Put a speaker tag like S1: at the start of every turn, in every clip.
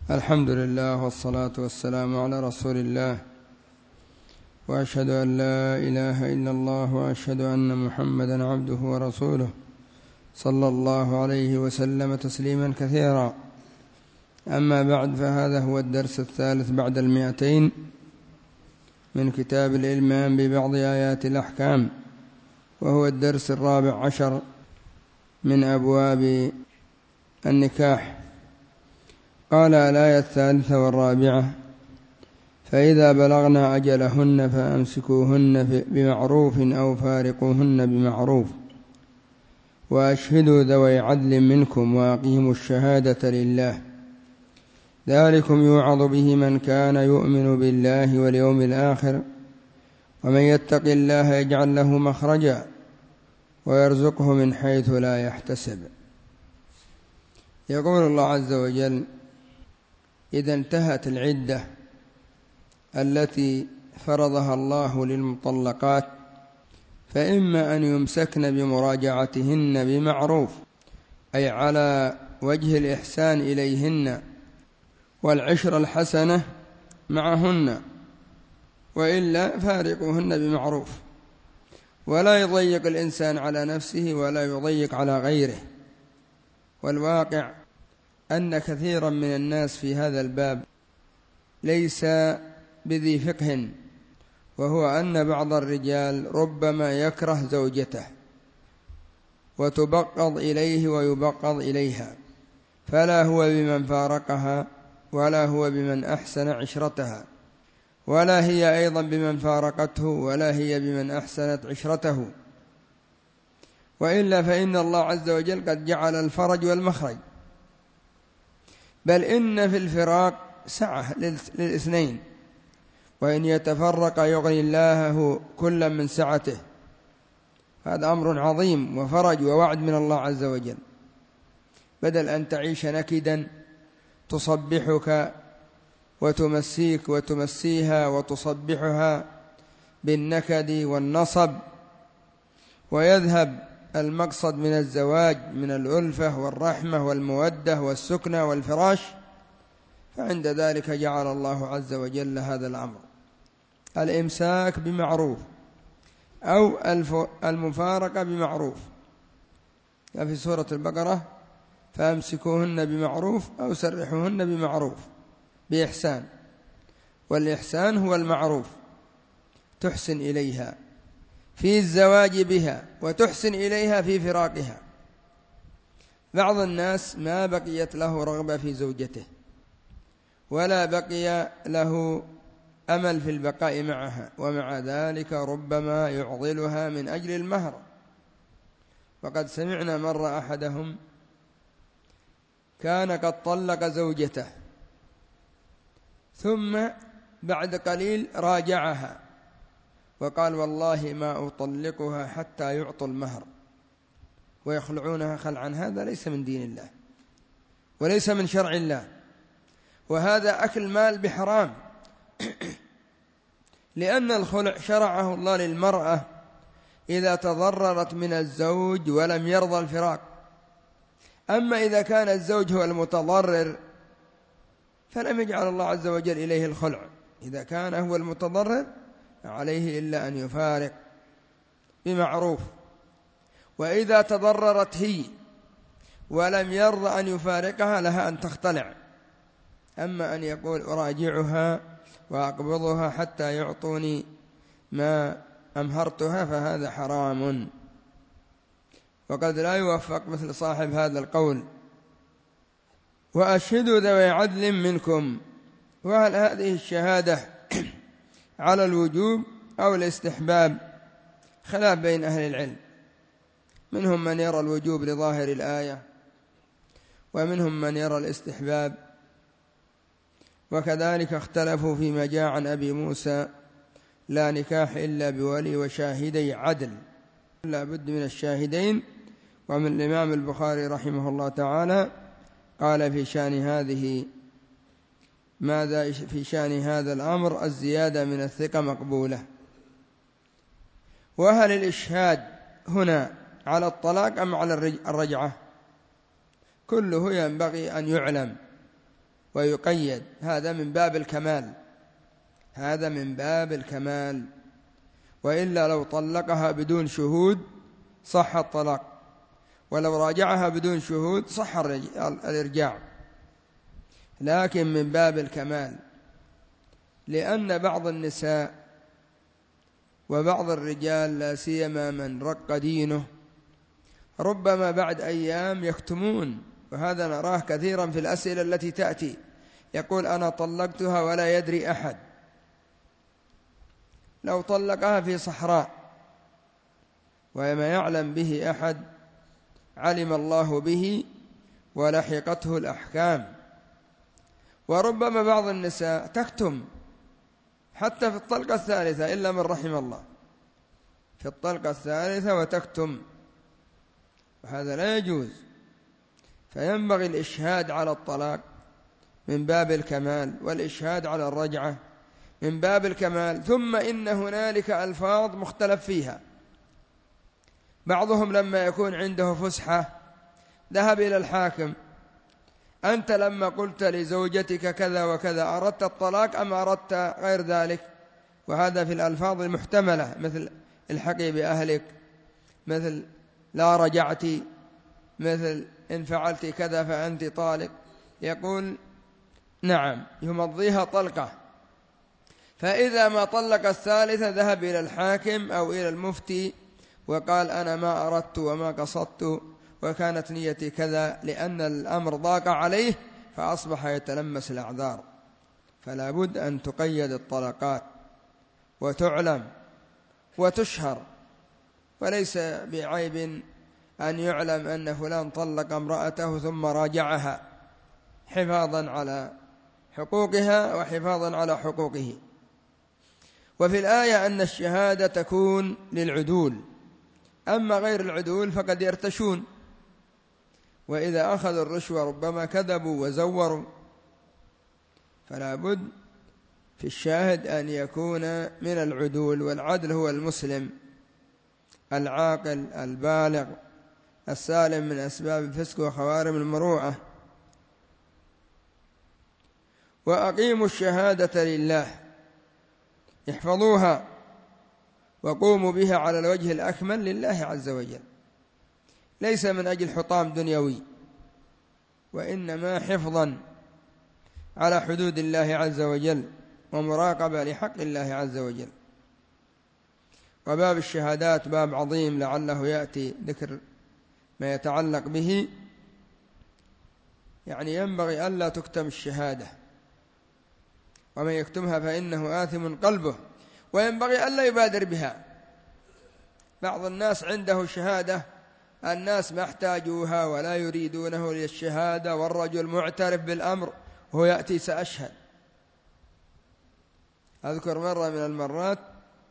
S1: الحمد لله والصلاة والسلام على رسول الله، وأشهد أن لا إله إلا الله، وأشهد أن محمدا عبده ورسوله صلى الله عليه وسلم تسليما كثيرا. أما بعد، فهذا هو الدرس الثالث بعد 200 من كتاب الإلمام ببعض آيات الأحكام، وهو الدرس 14 من أبواب النكاح. قال الآية 43: فإذا بلغنا أجلهن فأمسكوهن بمعروف أو فارقوهن بمعروف وأشهدوا ذوي عدل منكم وأقيموا الشهادة لله، ذلكم يوعظ به من كان يؤمن بالله واليوم الآخر، ومن يتق الله يجعل له مخرجا ويرزقه من حيث لا يحتسب. يقول الله عز وجل: إذا انتهت العدة التي فرضها الله للمطلقات فإما أن يمسكن بمراجعتهن بمعروف، أي على وجه الإحسان إليهن والعشرة الحسنة معهن، وإلا فارقوهن بمعروف. ولا يضيق الإنسان على نفسه ولا يضيق على غيره. والواقع أن كثيرا من الناس في هذا الباب ليس بذي فقه، وهو أن بعض الرجال ربما يكره زوجته وتبغض إليه ويبغض إليها، فلا هو بمن فارقها ولا هو بمن أحسن عشرتها، ولا هي أيضا بمن فارقته ولا هي بمن أحسنت عشرته. وإلا فإن الله عز وجل قد جعل الفرج والمخرج، بل إن في الفراق سعة للاثنين، وإن يتفرق يغني الله كلا من سعته. هذا أمر عظيم وفرج ووعد من الله عز وجل، بدل أن تعيش نكدا تصبحك وتمسيك وتمسيها وتصبحها بالنكد والنصب، ويذهب المقصد من الزواج من الألفة والرحمة والمودة والسكنة والفراش. فعند ذلك جعل الله عز وجل هذا الأمر: الإمساك بمعروف أو المفارقة بمعروف. في سورة البقرة: فأمسكوهن بمعروف أو سرحوهن بمعروف بإحسان. والإحسان هو المعروف، تحسن إليها في الزواج بها وتحسن إليها في فراقها. بعض الناس ما بقيت له رغبة في زوجته ولا بقي له أمل في البقاء معها، ومع ذلك ربما يعضلها من أجل المهر. وقد سمعنا مرة أحدهم كان قد طلق زوجته ثم بعد قليل راجعها وقال: والله ما أطلقها حتى يعطوا المهر، ويخلعونها خلعا. هذا ليس من دين الله وليس من شرع الله، وهذا أكل مال بحرام. لأن الخلع شرعه الله للمرأة إذا تضررت من الزوج ولم يرضى الفراق. أما إذا كان الزوج هو المتضرر فلم يجعل الله عز وجل إليه الخلع. إذا كان هو المتضرر عليه إلا أن يفارق بمعروف. وإذا تضررت هي ولم يرضى أن يفارقها لها أن تختلع. أما أن يقول: أراجعها وأقبضها حتى يعطوني ما أمهرتها، فهذا حرام، وقد لا يوفق مثل صاحب هذا القول. وأشهدوا ذوي عدل منكم. وهل هذه الشهادة على الوجوب أو الاستحباب؟ خلاف بين أهل العلم، منهم من يرى الوجوب لظاهر الآية، ومنهم من يرى الاستحباب. وكذلك اختلفوا فيما جاء عن أبي موسى: لا نكاح إلا بولي وشاهدي عدل. لا بد من الشاهدين. ومن الإمام البخاري رحمه الله تعالى قال في شأن هذه: ماذا في شأن هذا الأمر؟ الزيادة من الثقة مقبولة. وهل الإشهاد هنا على الطلاق أم على الرجعة؟ كله ينبغي أن يعلم ويقيد، هذا من باب الكمال، هذا من باب الكمال. وإلا لو طلقها بدون شهود صح الطلاق، ولو راجعها بدون شهود صح الإرجاع، لكن من باب الكمال، لأن بعض النساء وبعض الرجال لا سيما من رق دينه ربما بعد أيام يكتمون، وهذا نراه كثيرا في الأسئلة التي تأتي، يقول أنا طلقتها ولا يدري أحد. لو طلقها في صحراء وما يعلم به أحد علم الله به ولحقته الأحكام. وربما بعض النساء تكتم حتى في الطلقة الثالثة إلا من رحم الله، في الطلقة الثالثة وتكتم، وهذا لا يجوز. فينبغي الإشهاد على الطلاق من باب الكمال، والإشهاد على الرجعة من باب الكمال. ثم إن هنالك ألفاظ مختلف فيها، بعضهم لما يكون عنده فسحة ذهب إلى الحاكم، أنت لما قلت لزوجتك كذا وكذا أردت الطلاق أم أردت غير ذلك؟ وهذا في الألفاظ المحتملة، مثل الحقي بأهلك، مثل لا رجعت، مثل إن فعلت كذا فأنت طالق. يقول نعم، يمضيها طلقة. فإذا ما طلق الثالثة ذهب إلى الحاكم أو إلى المفتي وقال أنا ما أردت وما قصدت وكانت نيتي كذا، لأن الأمر ضاق عليه فأصبح يتلمس الأعذار. فلا بد أن تقيد الطلقات وتعلم وتشهر، وليس بعيب أن يعلم أن فلان طلق امرأته ثم راجعها حفاظا على حقوقها وحفاظا على حقوقه. وفي الآية أن الشهادة تكون للعدول، أما غير العدول فقد يرتشون، وإذا أخذوا الرشوة ربما كذبوا وزوروا. فلا بد في الشاهد أن يكون من العدول، والعدل هو المسلم العاقل البالغ السالم من أسباب الفسق وخوارم المروءة. وأقيموا الشهادة لله، احفظوها وقوموا بها على الوجه الأكمل لله عز وجل، ليس من أجل حطام دنيوي، وإنما حفظا على حدود الله عز وجل ومراقبة لحق الله عز وجل. وباب الشهادات باب عظيم، لعله يأتي ذكر ما يتعلق به. يعني ينبغي ألا تكتم الشهادة، ومن يكتمها فإنه آثم قلبه، وينبغي ألا يبادر بها. بعض الناس عنده شهادة الناس ما احتاجوها ولا يريدونه للشهادة، والرجل معترف بالأمر وهو يأتي سأشهد. أذكر مرة من المرات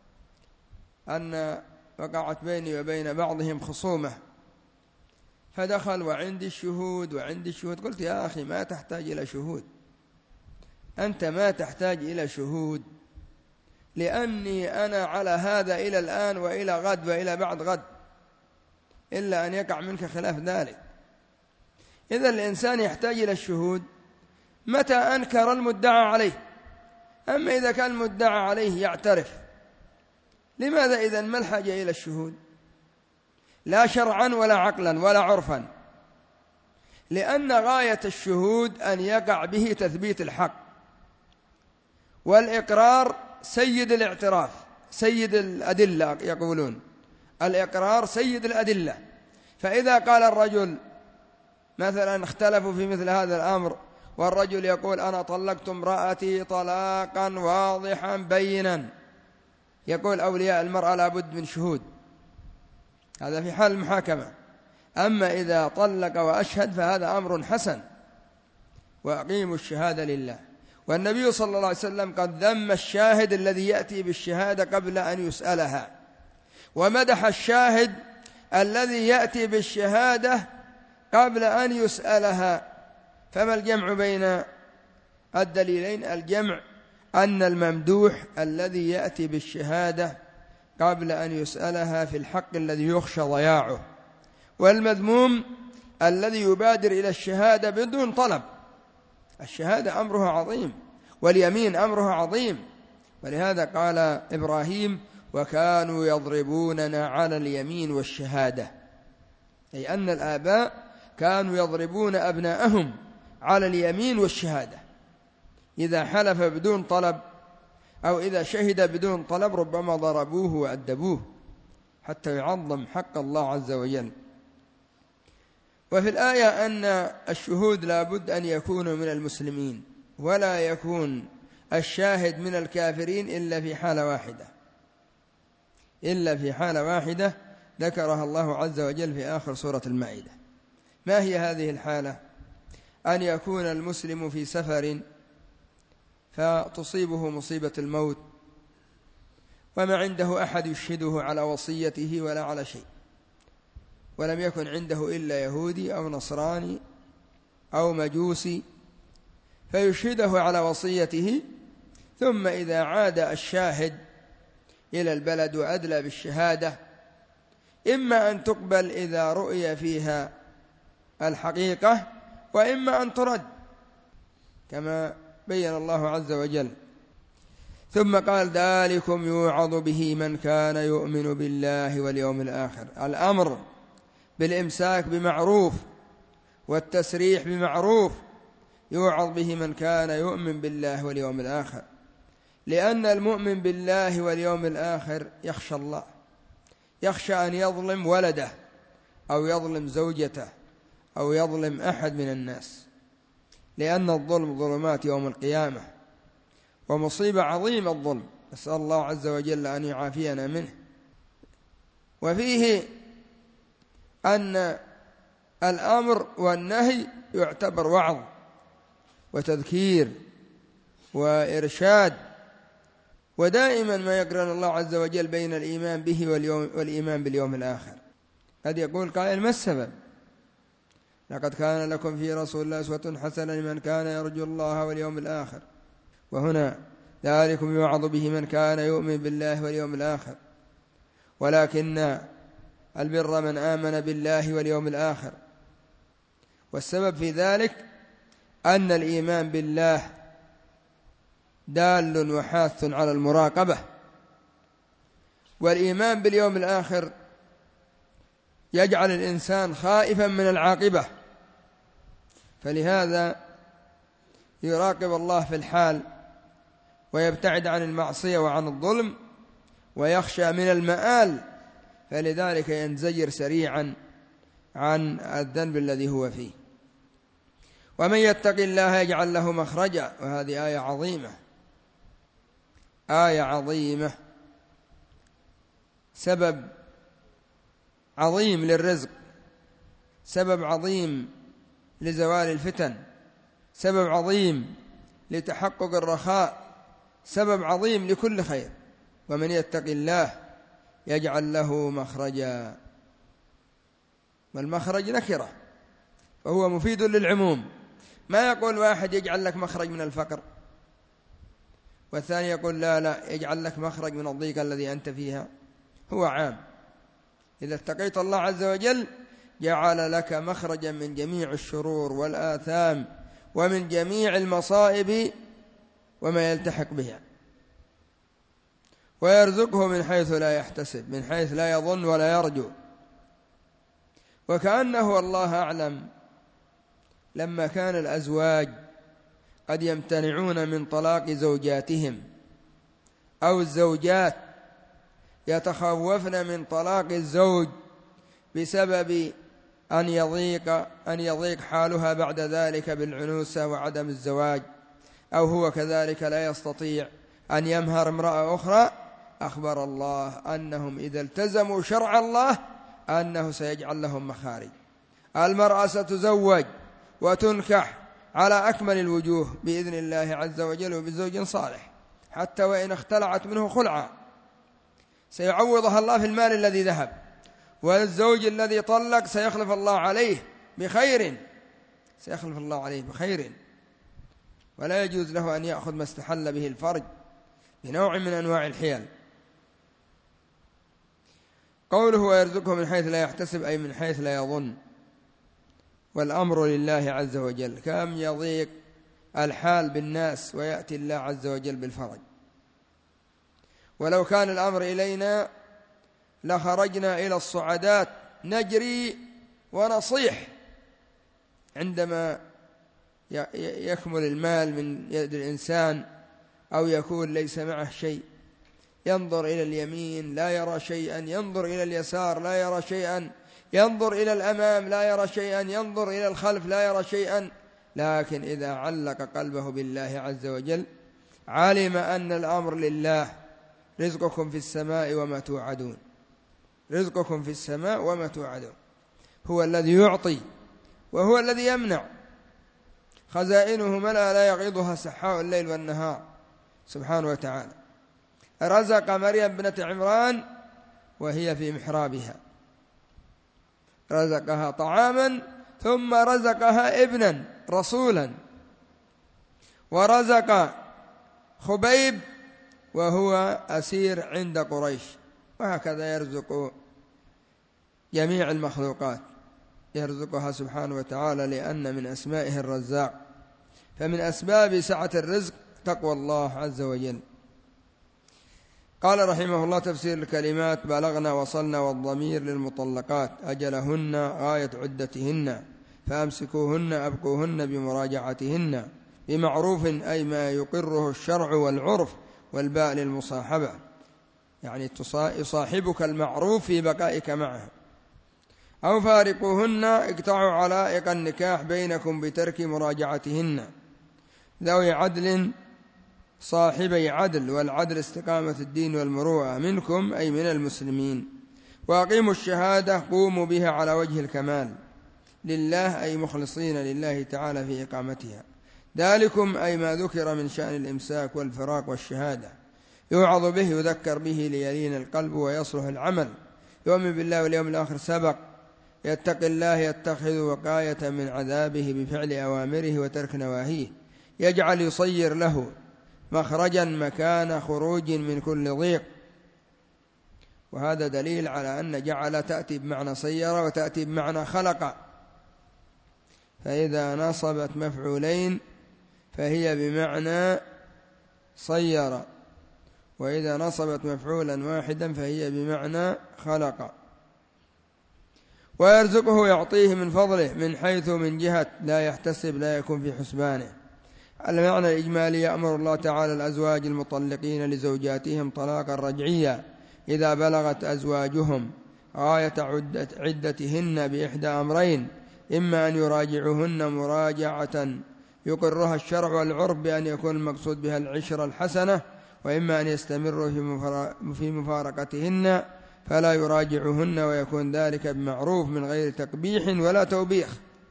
S1: أن وقعت بيني وبين بعضهم خصومة، فدخل وعندي الشهود وعندي الشهود. قلت يا أخي ما تحتاج إلى شهود، أنت ما تحتاج إلى شهود، لأني أنا على هذا إلى الآن وإلى غد وإلى بعد غد، إلا أن يقع منك خلاف ذلك. إذا الإنسان يحتاج إلى الشهود متى أنكر المدعى عليه. أما إذا كان المدعى عليه يعترف، لماذا إذن ما الحاجة إلى الشهود؟ لا شرعا ولا عقلا ولا عرفا، لأن غاية الشهود أن يقع به تثبيت الحق، والإقرار سيد الاعتراف، سيد الأدلة، يقولون الإقرار سيد الأدلة. فإذا قال الرجل مثلا اختلفوا في مثل هذا الأمر، والرجل يقول أنا طلقت امرأتي طلاقا واضحا بينا، يقول أولياء المرأة لابد من شهود، هذا في حال المحاكمة. أما إذا طلق وأشهد فهذا أمر حسن. وأقيموا الشهادة لله. والنبي صلى الله عليه وسلم قد ذم الشاهد الذي يأتي بالشهادة قبل أن يسألها، ومدح الشاهد الذي يأتي بالشهادة قبل أن يسألها. فما الجمع بين الدليلين؟ الجمع أن الممدوح الذي يأتي بالشهادة قبل أن يسألها في الحق الذي يخشى ضياعه، والمذموم الذي يبادر إلى الشهادة بدون طلب، الشهادة أمرها عظيم، واليمين أمرها عظيم. ولهذا قال إبراهيم: وكانوا يضربوننا على اليمين والشهادة، أي أن الآباء كانوا يضربون أبناءهم على اليمين والشهادة. إذا حلف بدون طلب أو إذا شهد بدون طلب ربما ضربوه وأدبوه حتى يعظم حق الله عز وجل. وفي الآية أن الشهود لا بد أن يكونوا من المسلمين، ولا يكون الشاهد من الكافرين إلا في حالة واحدة ذكرها الله عز وجل في آخر سورة المائدة. ما هي هذه الحالة؟ أن يكون المسلم في سفر فتصيبه مصيبة الموت وما عنده أحد يشهده على وصيته ولا على شيء، ولم يكن عنده إلا يهودي أو نصراني أو مجوسي فيشهده على وصيته، ثم إذا عاد الشاهد إلى البلد وأدلى بالشهادة إما أن تقبل إذا رؤي فيها الحقيقة، وإما أن ترد كما بين الله عز وجل. ثم قال: ذلكم يوعظ به من كان يؤمن بالله واليوم الآخر. الأمر بالإمساك بمعروف والتسريح بمعروف يوعظ به من كان يؤمن بالله واليوم الآخر، لأن المؤمن بالله واليوم الآخر يخشى الله، يخشى أن يظلم ولده أو يظلم زوجته أو يظلم أحد من الناس، لأن الظلم ظلمات يوم القيامة، ومصيبة عظيمة الظلم، نسأل الله عز وجل أن يعافينا منه. وفيه أن الأمر والنهي يعتبر وعظ وتذكير وإرشاد، ودائما ما يقرن الله عز وجل بين الإيمان به والإيمان باليوم الآخر. قد يقول قائل: ما السبب؟ لقد كان لكم في رسول الله أسوة حسنة لمن كان يرجو الله واليوم الآخر، وهنا ذلكم يوعظ به من كان يؤمن بالله واليوم الآخر، ولكن البر من آمن بالله واليوم الآخر. والسبب في ذلك أن الإيمان بالله دال وحاث على المراقبة، والإيمان باليوم الآخر يجعل الإنسان خائفا من العاقبة، فلهذا يراقب الله في الحال ويبتعد عن المعصية وعن الظلم ويخشى من المآل، فلذلك ينزجر سريعا عن الذنب الذي هو فيه. ومن يتق الله يجعل له مخرجا، وهذه آية عظيمة، آية عظيمة، سبب عظيم للرزق، سبب عظيم لزوال الفتن، سبب عظيم لتحقق الرخاء، سبب عظيم لكل خير. ومن يتق الله يجعل له مخرجا، والمخرج نكرة فهو مفيد للعموم، ما يقول واحد يجعل لك مخرج من الفقر والثاني يقول لا يجعل لك مخرج من الضيق الذي أنت فيها، هو عام. إذا اتقيت الله عز وجل جعل لك مخرجا من جميع الشرور والآثام ومن جميع المصائب وما يلتحق بها، ويرزقه من حيث لا يحتسب، من حيث لا يظن ولا يرجو. وكأنه الله أعلم لما كان الأزواج قد يمتنعون من طلاق زوجاتهم، أو الزوجات يتخوفن من طلاق الزوج بسبب أن يضيق حالها بعد ذلك بالعنوسة وعدم الزواج، أو هو كذلك لا يستطيع أن يمهر امرأة أخرى، أخبر الله أنهم إذا التزموا شرع الله أنه سيجعل لهم مخارج. المرأة ستزوج وتنكح على أكمل الوجوه بإذن الله عز وجل وبزوج صالح، حتى وإن اختلعت منه خلعا سيعوضها الله في المال الذي ذهب، والزوج الذي طلق سيخلف الله عليه بخير، سيخلف الله عليه بخير، ولا يجوز له أن يأخذ ما استحل به الفرج بنوع من أنواع الحيل. قوله ويرزقه من حيث لا يحتسب أي من حيث لا يظن، والأمر لله عز وجل. كم يضيق الحال بالناس ويأتي الله عز وجل بالفرج. ولو كان الأمر إلينا لخرجنا إلى الصعدات نجري ونصيح عندما يكمل المال من يد الإنسان أو يكون ليس معه شيء، ينظر إلى اليمين لا يرى شيئا، ينظر إلى اليسار لا يرى شيئا، ينظر إلى الأمام لا يرى شيئا، ينظر إلى الخلف لا يرى شيئا. لكن إذا علق قلبه بالله عز وجل علم أن الأمر لله. رزقكم في السماء وما توعدون، رزقكم في السماء وما توعدون. هو الذي يعطي وهو الذي يمنع، خزائنه ملأ لا يغيضها سحاء الليل والنهار سبحانه وتعالى. رزق مريم بنت عمران وهي في محرابها، رزقها طعاما ثم رزقها ابنا رسولا، ورزق خبيب وهو أسير عند قريش، وهكذا يرزق جميع المخلوقات، يرزقها سبحانه وتعالى لأن من أسمائه الرزاق. فمن أسباب سعة الرزق تقوى الله عز وجل. قال رحمه الله تفسير الكلمات: بلغنا وصلنا والضمير للمطلقات أجلهن غاية عدتهن، فأمسكوهن أبقوهن بمراجعتهن بمعروف، أي ما يقره الشرع والعرف، والباء للمصاحبة، يعني يصاحبك المعروف في بقائك معه. أو فارقوهن اقطعوا علائق النكاح بينكم بترك مراجعتهن، ذوي عدل صاحبي عدل، والعدل استقامة الدين والمروءة منكم أي من المسلمين. وأقيموا الشهادة قوموا بها على وجه الكمال لله، أي مخلصين لله تعالى في إقامتها. ذلكم أي ما ذكر من شأن الإمساك والفراق والشهادة، يوعظ به يذكر به ليلين القلب ويصلح العمل. يؤمن بالله واليوم الآخر سبق. يتقي الله يتخذ وقاية من عذابه بفعل أوامره وترك نواهيه، يجعل يصير له مخرجا مكان خروج من كل ضيق. وهذا دليل على أن جعل تأتي بمعنى صير وتأتي بمعنى خلق، فإذا نصبت مفعولين فهي بمعنى صير، وإذا نصبت مفعولا واحدا فهي بمعنى خلق. ويرزقه يعطيه من فضله من حيث من جهة لا يحتسب، لا يكون في حسبانه. المعنى الإجمالي: يأمر الله تعالى الأزواج المطلقين لزوجاتهم طلاقا رجعيا إذا بلغت أزواجهم غاية عدتهن بإحدى أمرين: إما أن يراجعهن مراجعة يقرها الشرع والعرف بأن يكون المقصود بها العشرة الحسنة، وإما أن يستمروا في مفارقتهن فلا يراجعهن، ويكون ذلك بمعروف من غير تقبيح ولا توبيخ،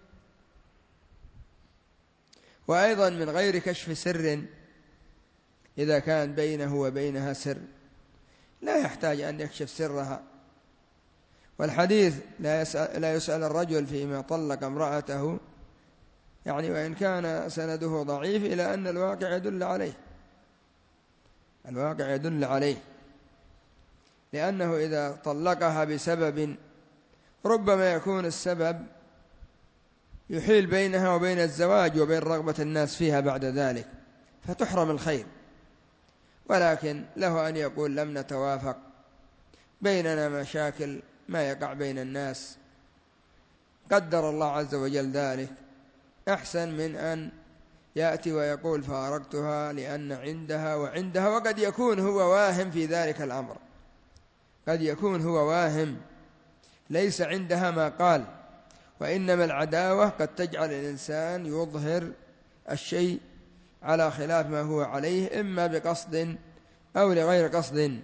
S1: وأيضا من غير كشف سر إذا كان بينه وبينها سر، لا يحتاج أن يكشف سرها. والحديث لا يسأل الرجل فيما طلق امرأته، يعني وإن كان سنده ضعيف، إلى أن الواقع يدل عليه، الواقع يدل عليه، لأنه إذا طلقها بسبب ربما يكون السبب يحيل بينها وبين الزواج وبين رغبة الناس فيها بعد ذلك فتحرم الخير. ولكن له أن يقول: لم نتوافق، بيننا مشاكل ما يقع بين الناس، قدر الله عز وجل ذلك، أحسن من أن يأتي ويقول فارقتها لأن عندها وعندها، وقد يكون هو واهم في ذلك الأمر، قد يكون هو واهم ليس عندها ما قال. وإنما العداوة قد تجعل الإنسان يظهر الشيء على خلاف ما هو عليه، إما بقصد أو لغير قصد.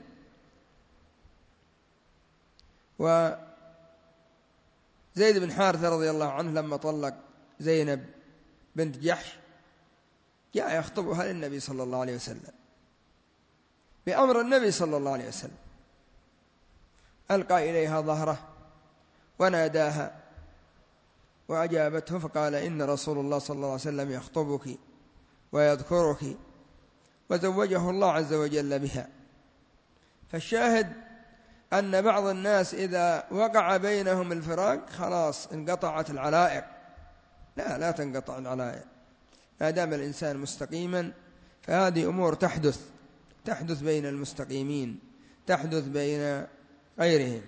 S1: وزيد بن حارثة رضي الله عنه لما طلق زينب بنت جحش جاء يخطبها للنبي صلى الله عليه وسلم بأمر النبي صلى الله عليه وسلم، ألقى إليها ظهره وناداها وأجابته، فقال: إن رسول الله صلى الله عليه وسلم يخطبك ويذكرك، وزوجه الله عز وجل بها. فالشاهد أن بعض الناس إذا وقع بينهم الفراق خلاص انقطعت العلائق. لا تنقطع العلائق، ما دام الإنسان مستقيما فهذه أمور تحدث بين المستقيمين، تحدث بين غيرهم.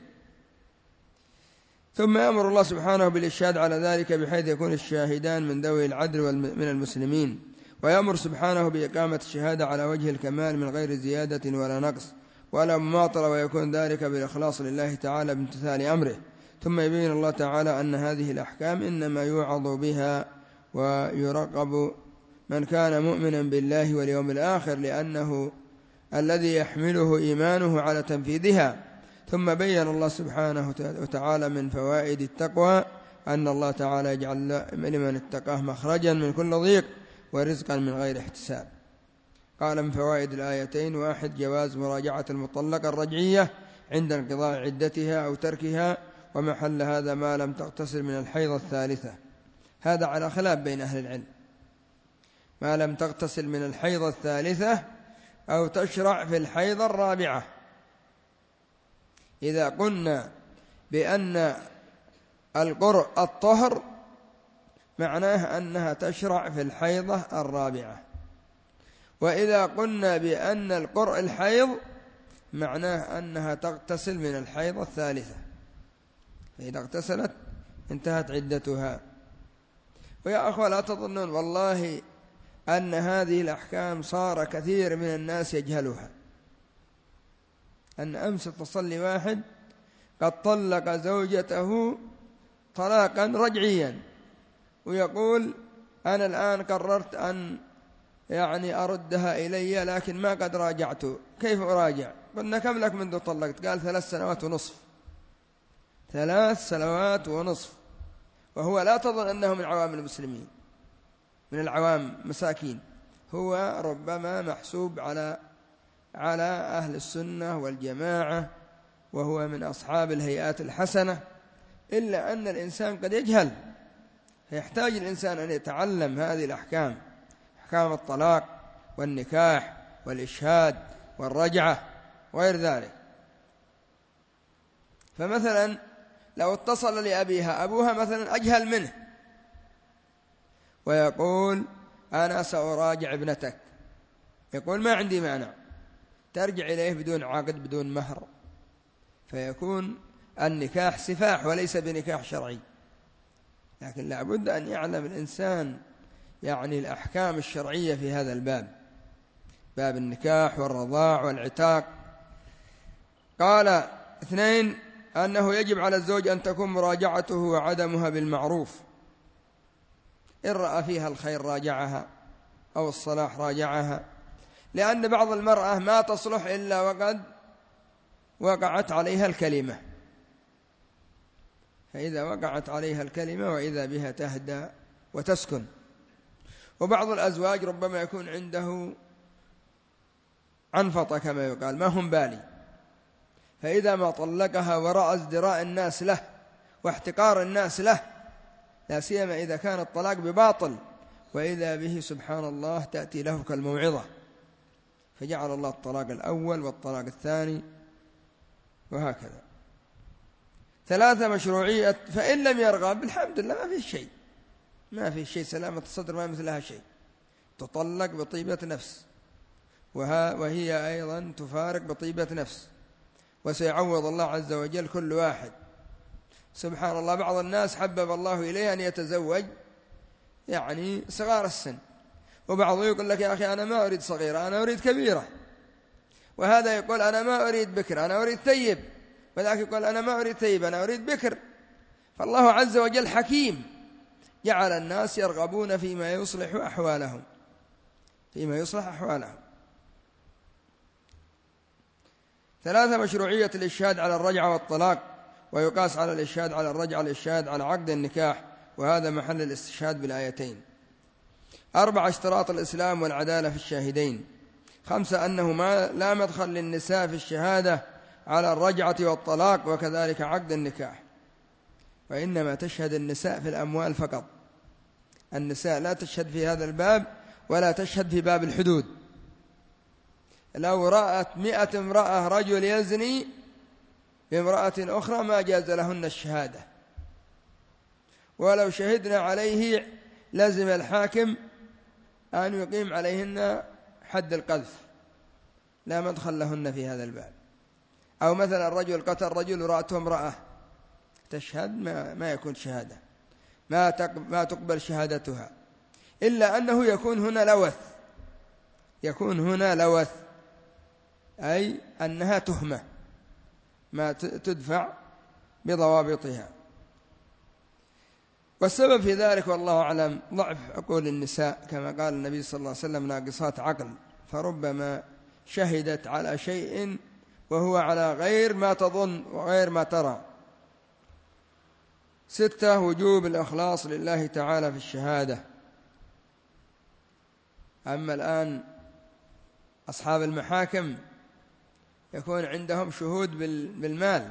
S1: ثم يأمر الله سبحانه بالإشهاد على ذلك بحيث يكون الشاهدان من ذوي العدل من المسلمين، ويأمر سبحانه بإقامة الشهادة على وجه الكمال من غير زيادة ولا نقص ولا مماطلة، ويكون ذلك بالإخلاص لله تعالى بامتثال أمره. ثم يبين الله تعالى أن هذه الأحكام إنما يوعظ بها ويرقب من كان مؤمنا بالله واليوم الآخر، لأنه الذي يحمله إيمانه على تنفيذها. ثم بين الله سبحانه وتعالى من فوائد التقوى أن الله تعالى يجعل لمن اتقاه مخرجا من كل ضيق ورزقا من غير احتساب. قال من فوائد الآيتين: 1. جواز مراجعة المطلقة الرجعية عند انقضاء عدتها أو تركها، ومحل هذا ما لم تغتسل من الحيضة الثالثة. هذا على خلاف بين أهل العلم، ما لم تغتسل من الحيضة الثالثة أو تشرع في الحيضة الرابعة. إذا قلنا بأن القرء الطهر معناه أنها تشرع في الحيضة الرابعة، وإذا قلنا بأن القرء الحيض معناه أنها تغتسل من الحيضة الثالثة، فإذا اغتسلت انتهت عدتها. ويا أخوة لا تظنون والله أن هذه الأحكام صار كثير من الناس يجهلها. أن أمس تصلي واحد قد طلق زوجته طلاقا رجعيا ويقول: أنا الآن قررت أن أردها إلي لكن ما قد راجعت. كيف أراجع؟ قلنا: كم لك منذ طلقت؟ قال: 3 سنوات ونصف. 3 سنوات ونصف، وهو لا تظن أنه من عوام المسلمين، من العوام مساكين، هو ربما محسوب على أهل السنة والجماعة، وهو من أصحاب الهيئات الحسنة، إلا أن الإنسان قد يجهل، فيحتاج الإنسان أن يتعلم هذه الأحكام، أحكام الطلاق والنكاح والإشهاد والرجعة وغير ذلك. فمثلا لو اتصل لأبيها أبوها مثلا أجهل منه ويقول: أنا سأراجع ابنتك، يقول: ما عندي مانع، ترجع إليه بدون عقد بدون مهر، فيكون النكاح سفاح وليس بنكاح شرعي. لكن لابد أن يعلم الإنسان الأحكام الشرعية في هذا الباب، باب النكاح والرضاع والعتاق. قال: 2. أنه يجب على الزوج أن تكون مراجعته وعدمها بالمعروف، إن رأى فيها الخير راجعها أو الصلاح راجعها، لأن بعض المرأة ما تصلح إلا وقد وقعت عليها الكلمة، فإذا وقعت عليها الكلمة وإذا بها تهدى وتسكن. وبعض الأزواج ربما يكون عنده عنفطة كما يقال، ما هم بالي، فإذا ما طلقها ورأى ازدراء الناس له واحتقار الناس له، لا سيما إذا كان الطلاق بباطل، وإذا به سبحان الله تأتي له كالموعظة، فجعل الله الطلاق الأول والطلاق الثاني وهكذا. 3. مشروعية، فإن لم يرغب الحمد لله ما في شيء، سلامة الصدر ما مثلها شيء، تطلق بطيبة نفس، وهي أيضا تفارق بطيبة نفس، وسيعوض الله عز وجل كل واحد. سبحان الله، بعض الناس حبب الله إليه أن يتزوج صغار السن، وبعضه يقول لك: يا أخي أنا ما أريد صغيرة، أنا أريد كبيرة، وهذا يقول: أنا ما أريد بكر، أنا أريد ثيب، وذاك يقول: أنا ما أريد ثيب، أنا أريد بكر. فالله عز وجل حكيم، جعل الناس يرغبون فيما يصلح أحوالهم. 3. مشروعية الإشهاد على الرجعة والطلاق، ويقاس على الإشهاد على الرجعة الإشهاد على عقد النكاح، وهذا محل الاستشهاد بالآيتين. 4. اشتراط الإسلام والعدالة في الشاهدين. 5. أنه لا مدخل للنساء في الشهادة على الرجعة والطلاق وكذلك عقد النكاح، وإنما تشهد النساء في الأموال فقط. النساء لا تشهد في هذا الباب ولا تشهد في باب الحدود. لو رأت 100 امرأة رجل يزني بامرأة أخرى ما جاز لهن الشهادة، ولو شهدنا عليه لزم الحاكم أن يقيم عليهن حد القذف، لا مدخل لهن في هذا الباب. أو مثلا الرجل قتل رجل رأته امرأة تشهد، ما يكون شهادة، ما تقبل شهادتها، إلا أنه يكون هنا لوث، أي أنها تهمة ما تدفع بضوابطها. والسبب في ذلك والله أعلم ضعف عقول النساء، كما قال النبي صلى الله عليه وسلم: ناقصات عقل، فربما شهدت على شيء وهو على غير ما تظن وغير ما ترى. 6 وجوب الإخلاص لله تعالى في الشهادة. أما الآن أصحاب المحاكم يكون عندهم شهود بالمال،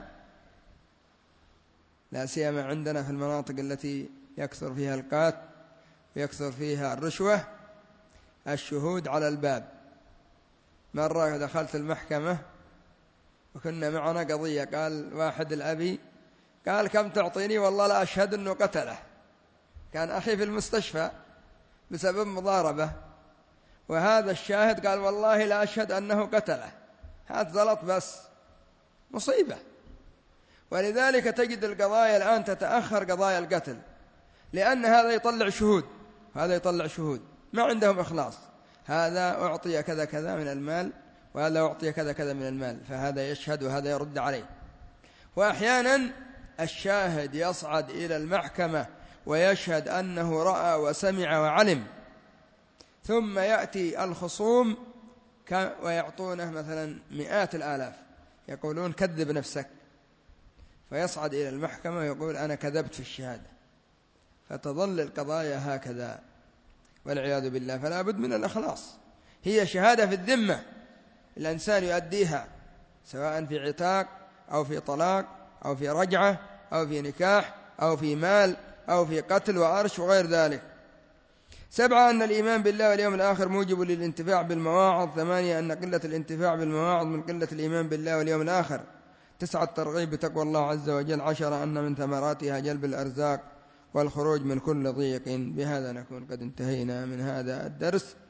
S1: لا سيما عندنا في المناطق التي يكثر فيها القات ويكثر فيها الرشوة، الشهود على الباب. مرة دخلت المحكمة وكنا معنا قضية، قال واحد الأبي قال: كم تعطيني؟ والله لا أشهد أنه قتله، كان أخي في المستشفى بسبب مضاربة، وهذا الشاهد قال: والله لا أشهد أنه قتله. هذا زلط، بس مصيبة. ولذلك تجد القضايا الآن تتأخر، قضايا القتل، لأن هذا يطلع شهود وهذا يطلع شهود، ما عندهم إخلاص. هذا أعطي كذا كذا من المال وهذا أعطي كذا كذا من المال، فهذا يشهد وهذا يرد عليه. وأحيانا الشاهد يصعد إلى المحكمة ويشهد أنه رأى وسمع وعلم، ثم يأتي الخصوم ويعطونه مثلا 100,000، يقولون: كذب نفسك، فيصعد إلى المحكمة ويقول: أنا كذبت في الشهادة، فتظل القضايا هكذا والعياذ بالله. فلا بد من الإخلاص. هي شهادة في الذمة، الإنسان يؤديها سواء في عتاق أو في طلاق أو في رجعة أو في نكاح أو في مال أو في قتل وأرش وغير ذلك. 7 أن الإيمان بالله واليوم الآخر موجب للانتفاع بالمواعظ. 8 أن قلة الانتفاع بالمواعظ من قلة الإيمان بالله واليوم الآخر. 9 الترغيب بتقوى الله عز وجل. 10 أن من ثمراتها جلب الأرزاق والخروج من كل ضيق. بهذا نكون قد انتهينا من هذا الدرس.